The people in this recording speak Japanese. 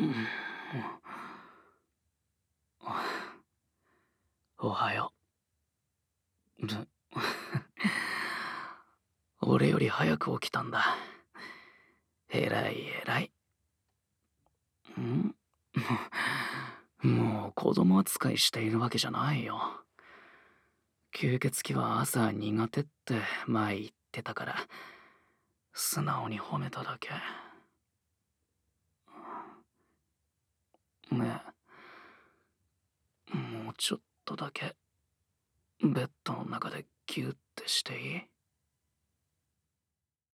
おはよう。俺より早く起きたんだ。偉い偉い。んもう子供扱いしているわけじゃないよ。吸血鬼は朝苦手って前言ってたから、素直に褒めただけ。ねえ、もうちょっとだけベッドの中でギュッてしていい？